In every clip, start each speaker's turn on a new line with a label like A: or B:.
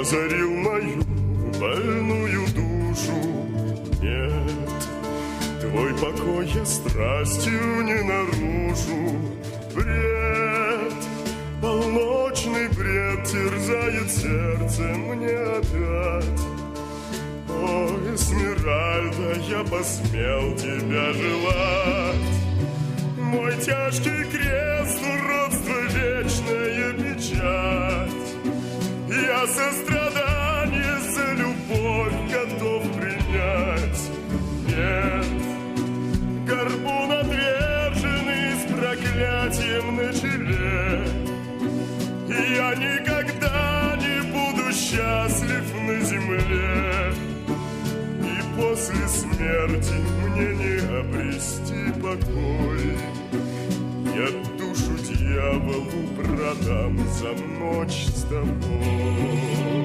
A: озарил мою больную душу. Нет, твой покой я страстью не нарушу. Бред, полночный бред терзает сердце мне опять. О, Эсмеральда, я посмел тебя желать. Мой тяжкий крест, уродство, вечная печать. Я сострадание за любовь готов принять. Нет, горбун отверженный с проклятием на челе. Я никогда не буду счастлив на земле. И после смерти мне не обрести покой. Я душу дьяволу продам за ночь с тобой.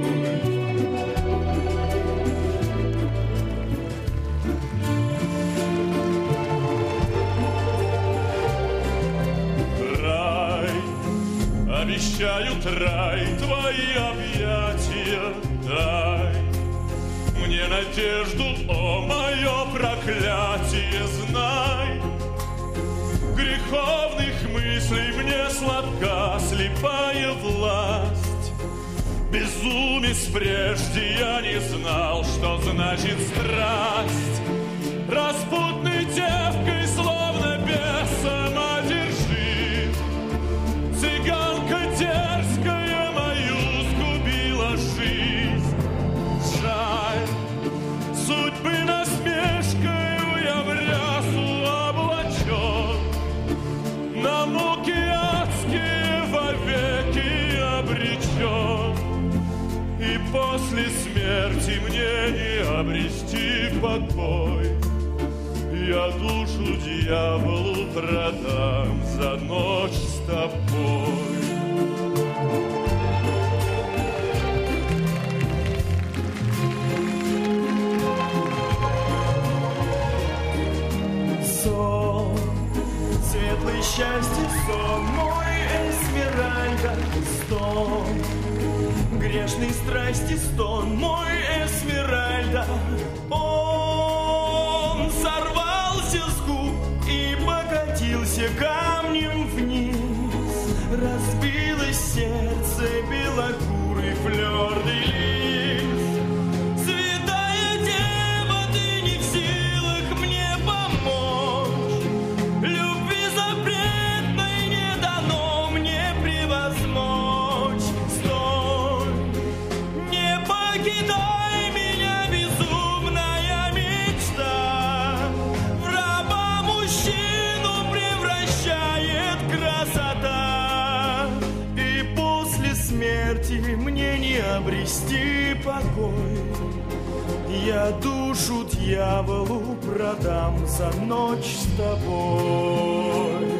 B: Рай, обещают рай, твои объятия дай. Мне надежду, о, мое проклятие, знай. Греховных мыслей мне сладка слепая власть. Безумец прежде я не знал, что значит страсть. Распутной девкой, словно бесом одержим, цыганка дерзкая мою сгубила жизнь. Жаль, судьбы насмешкою я в рясу облачен, на муки адские вовеки обречен. И после смерти мне не обрести покой. Я душу дьяволу продам за ночь с тобой.
C: Сон, светлый счастье сон, мой Эсмеральда, стон, грешной страсти стон, мой Эсмеральда. Он сорвался с губ и покатился камнем вниз. Разбилось сердце белокурый флёрный лист. Святая Дева, ты не в силах мне помочь. Любви запретной не дано мне превозмочь. Стой, не покидай меня, безумная мечта. В раба мужчину превращает красота. И после смерти мне не обрести покой. Я душу дьяволу продам за ночь с тобой.